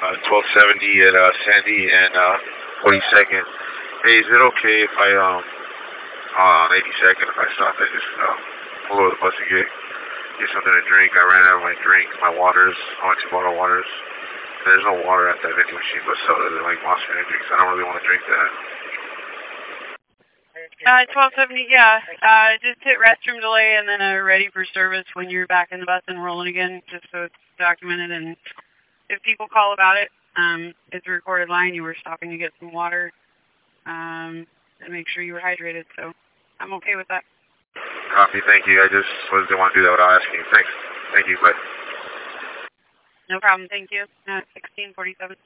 1270 at Sandy and 42nd. Hey, is it okay if I on 82nd if I stop and just pull over the bus and get something to drink? I ran out of my drink, my waters. I went to bottle waters. There's no water at that vending machine, but so there's like Monster Energy drinks. I don't really want to drink that. 1270, yeah. Just hit restroom delay and then ready for service when you're back in the bus and rolling again, just so it's documented. And if people call about it, it's a recorded line. You were stopping to get some water and make sure you were hydrated. So I'm okay with that. Copy, thank you. I just didn't want to do that without asking you. Thanks. Thank you, bye. No problem, thank you. 1647.